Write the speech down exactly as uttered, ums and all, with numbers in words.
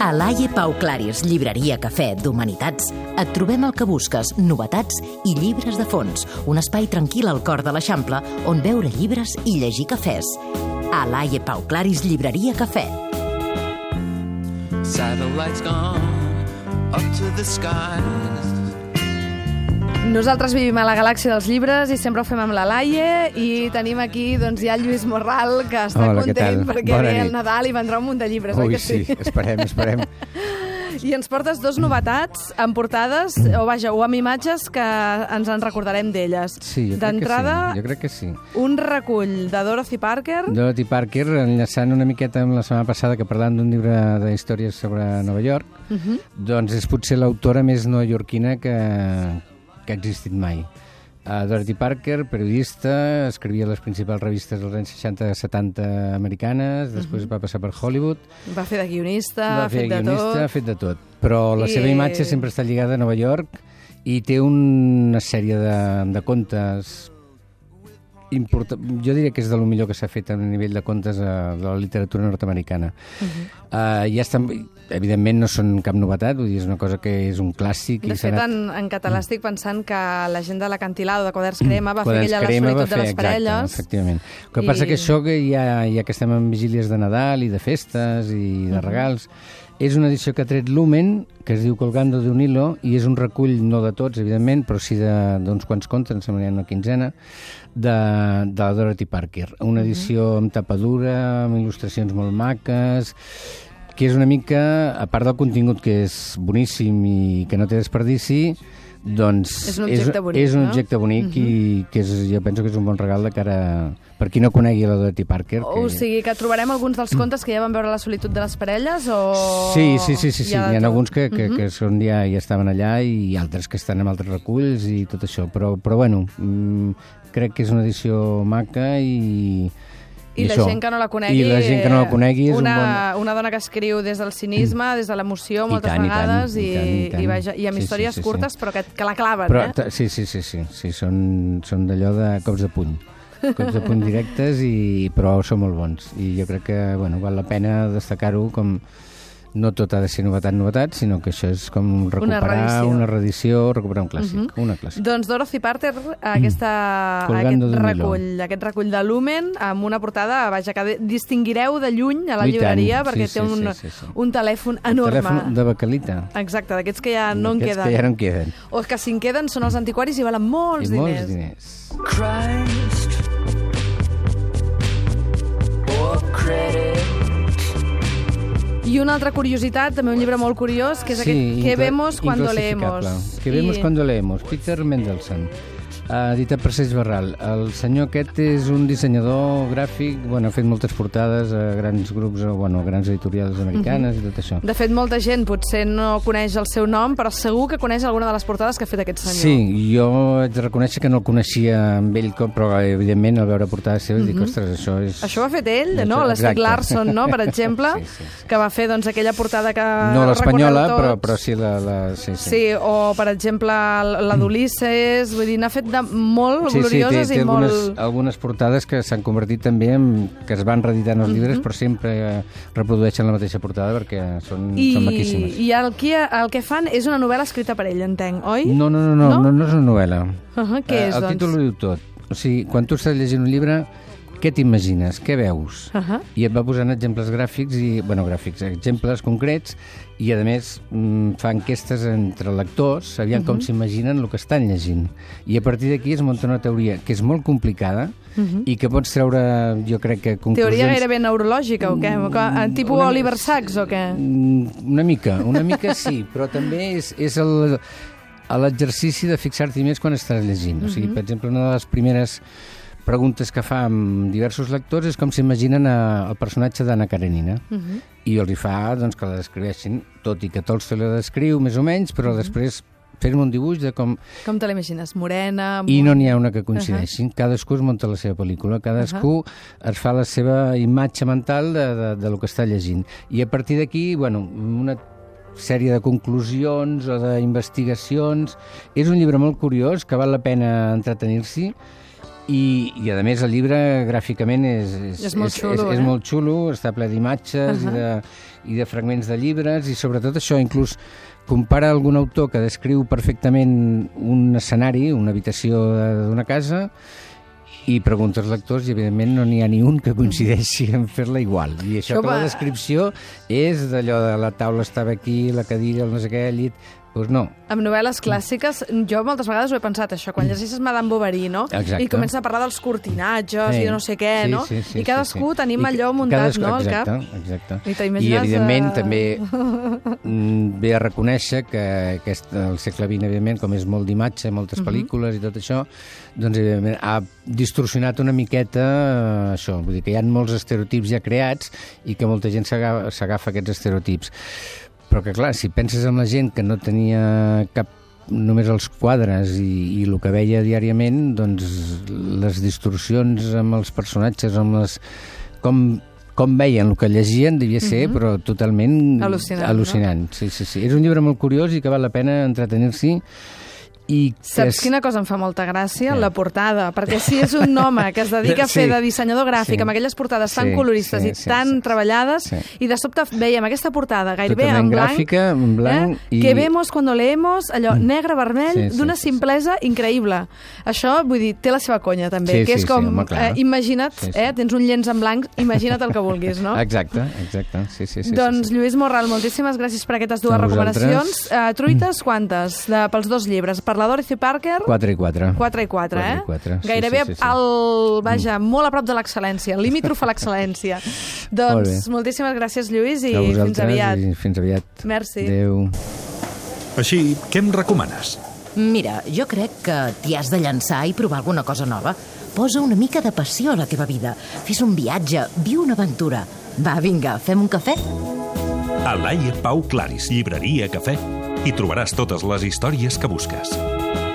A Laie Pau Claris, llibreria, cafè, d'humanitats, et trobem el que busques, novetats i llibres de fons. Un espai tranquil al cor de l'Eixample on veure llibres i llegir cafès. A Laie Pau Claris, llibreria, cafè. Satellites gone up to the skies. Nosaltres vivim a la galàxia dels llibres i sempre ho fem amb la Laie i tenim aquí doncs, ja el Lluís Morral, que està Hola, content perquè Bona ve el nit. Nadal i vendrà un munt de llibres, Ui, oi que sí? sí, esperem, esperem. I ens portes dos novetats amb portades, o vaja, o amb imatges que ens en recordarem d'elles. Sí, jo crec D'entrada, que sí. Jo crec que sí. un recull de Dorothy Parker. Dorothy Parker, enllaçant una miqueta amb la setmana passada que parlàvem d'un llibre de històries sobre Nova York, Uh -huh. doncs és potser l'autora més neoyorquina que, que ha existit mai. Uh, Dorothy Parker, periodista, escrivia les principals revistes dels anys seixanta setanta americanes, després uh -huh. va passar per Hollywood. Va fer de guionista, va ha fet de guionista, tot. ha fet de tot. Però la I... seva imatge sempre està lligada a Nova York i té una sèrie de, de contes important. Jo diria que és de lo millor que s'ha fet a nivell de contes a, de la literatura nord-americana. Uh -huh. uh, ja estan, evidentment no són cap novetat, vull dir, és una cosa que és un clàssic. De i fet, anat... en, en català estic pensant que la gent de l'Acantilado, de Quaderns Crema, va Quaderns fer aquella Crema La va solitud de fer, les exacte, parelles. Efectivament. El que I... passa que això, que ja, ja que estem en vigílies de Nadal i de festes i de regals, és una edició que ha tret Lumen, que es diu Colgando de un hilo, i és un recull, no de tots, evidentment, però sí d'uns quants contes, em sembla una quinzena, de, de la Dorothy Parker. Una edició amb tapa dura, amb il·lustracions molt maques, que és una mica, a part del contingut que és boníssim i que no té desperdici, doncs és un objecte bonic, és un no? objecte bonic uh-huh. i que és, jo penso que és un bon regal de cara per qui no conegui la Dorothy Parker. Que... O sigui, que trobarem alguns dels contes que ja van veure La solitud de les parelles o... Sí, sí, sí, sí, sí. Hi ha, hi ha alguns que, que, uh-huh. que són ja, ja estaven allà i altres que estan en altres reculls i tot això, però, però bueno, mmm, crec que és una edició maca i... I, I la això. gent que no la conegui... I la gent que no la conegui és una, un bon... una dona que escriu des del cinisme, mm. des de l'emoció, moltes I tant, vegades, i, tant, i, tant, i, tant. i, vaja, i amb sí, històries sí, sí, curtes, sí. però que, que la claven, però, eh? Sí, sí, sí, sí, sí són, són d'allò de cops de puny. Cops de puny directes, i, però són molt bons. I jo crec que bueno, val la pena destacar-ho com... No tot ha de ser novetat, novetat, sinó que això és com recuperar una reedició, recuperar un clàssic. Uh -huh. Una clàssic. Doncs Dorothy Parker, aquesta, mm. aquest, recull, aquest recull de Lumen, amb una portada, vaja, que distinguireu de lluny a la I llibreria, tant. perquè sí, té sí, un, sí, sí, sí. un telèfon enorme. Un telèfon de baquelita. Exacte, d'aquests que ja no en queden. que ja no en queden. O que si en queden són els antiquaris i valen molts I diners. molts diners. Christ or credit. I una altra curiositat, també un llibre molt curiós, que és sí, aquest Que vemos cuando inclassificable. leemos. Que vemos I... cuando leemos, Peter Mendelssohn. Uh, editat per Seix Barral. El senyor aquest és un dissenyador gràfic, bueno, ha fet moltes portades a grans grups, o bueno, a grans editorials americanes uh-huh. i tot això. De fet, molta gent potser no coneix el seu nom, però segur que coneix alguna de les portades que ha fet aquest senyor. Sí, jo haig de reconèixer que no el coneixia amb ell, però evidentment al veure portades seves uh-huh. dic, ostres, això és... Això ho ha fet ell, no? L'Stieg Larsson, no? Per exemple, sí, sí, sí. que va fer doncs, aquella portada que... No l'espanyola, però, però sí la... la sí, sí. sí, o per exemple la d'Ulisses, vull dir, n'ha fet de molt sí, glorioses sí, té, té i molt... algunes, algunes portades que s'han convertit també en... que es van reeditant els llibres, uh-huh. però sempre reprodueixen la mateixa portada perquè són, I, són maquíssimes. I el que, el que fan és una novel·la escrita per ell, entenc, oi? No, no, no, no, no, no, no és una novel·la. Uh-huh, què és, el doncs? títol ho diu tot. O sigui, quan tu estàs llegint un llibre, què t'imagines? Què veus? Uh-huh. I et va posant exemples gràfics, i bueno, gràfics, exemples concrets, i a més fa enquestes entre lectors, aviam uh-huh. com s'imaginen el que estan llegint. I a partir d'aquí es munta una teoria que és molt complicada uh-huh. i que pots treure, jo crec que conclusions... Teoria gairebé neurològica o què? Mm, tipus una... Oliver Sacks o què? Una mica, una mica sí, però també és, és el, l'exercici de fixar-t'hi més quan estàs llegint. Uh-huh. O sigui, per exemple, una de les primeres preguntes que fa amb diversos lectors és com s'imaginen el personatge d'Anna Karenina. Uh-huh. I els hi fa doncs, que la descriveixin, tot i que Tolstoi la descriu més o menys, però uh-huh. després fer-me un dibuix de com... Com te l'imagines? Morena? I no n'hi ha una que coincideixi. Uh-huh. Cadascú es munta la seva pel·lícula, cadascú uh-huh. es fa la seva imatge mental de, de, de lo que està llegint. I a partir d'aquí, bueno, una sèrie de conclusions o d'investigacions. És un llibre molt curiós, que val la pena entretenir-s'hi, I, i a més el llibre gràficament és, és, És molt xulo, és, és, eh? és molt xulo, està ple d'imatges uh -huh. i, de, i de fragments de llibres, i sobretot això, inclús compara algun autor que descriu perfectament un escenari, una habitació d'una casa, i pregunta als lectors i evidentment no n'hi ha ni un que coincideixi en fer-la igual. I això, això que va... la descripció és d'allò de la taula estava aquí, la cadira, el no sé què, el llit... Doncs no. Amb novel·les clàssiques, jo moltes vegades ho he pensat, això, quan llegeixes Madame Bovary, no? Exacte. I comença a parlar dels cortinatges Ei. i de no sé què, sí, no? Sí, sí, I cadascú sí, sí. tenim I allò muntat, cadascú, no, al exacte, cap? Exacte. I, I evidentment uh... també mm, ve a reconèixer que aquest, el segle vint, evidentment, com és molt d'imatge, moltes Uh-huh. pel·lícules i tot això, doncs evidentment ha distorsionat una miqueta eh, això, vull dir que hi ha molts estereotips ja creats i que molta gent s'agafa s'agafa aquests estereotips. Però que, clar, si penses en la gent que no tenia cap, només els quadres i, i el que veia diàriament, doncs les distorsions amb els personatges, amb les... com, com veien el que llegien, devia ser, uh-huh. però totalment al·lucinant. al·lucinant. No? Sí, sí, sí. És un llibre molt curiós i que val la pena entretenir-s'hi. I Saps és... quina cosa em fa molta gràcia? Sí. La portada, perquè si és un home que es dedica a fer Sí. de dissenyador gràfic, Sí. amb aquelles portades tan Sí, coloristes sí, i sí, tan sí, sí. treballades, Sí. i de sobte veiem aquesta portada gairebé Totalment en blanc, gràfica, en blanc, eh? i- que vemos cuando leemos, allò negre, vermell, Sí, sí, d'una sí, sí. simplesa increïble. Això, vull dir, té la seva conya també, Sí, que sí, és com, sí, home, clar. eh, imagina't, Sí, sí. eh, tens un llenç en blanc, imagina't el que vulguis, no? Exacte, exacte. Sí, sí, sí, Doncs, sí, sí. Lluís Morral, moltíssimes gràcies per aquestes dues A vosaltres. recomanacions. Uh, truites, quantes? De, pels dos llibres. Per la Dorothy Parker... quatre i quatre. quatre i quatre, eh? quatre i quatre, sí, Gairebé sí, sí, sí. al... Vaja, molt a prop de l'excel·lència, limítrof a l'excel·lència. Doncs, Molt moltíssimes gràcies, Lluís, i A fins vosaltres aviat. i fins aviat. Merci. Adéu. Així, què em recomanes? Mira, jo crec que t'hi has de llançar i provar alguna cosa nova. Posa una mica de passió a la teva vida. Fes un viatge, viu una aventura. Va, vinga, fem un cafè? A Laie Pau Claris, llibreria, cafè, hi trobaràs totes les històries que busques.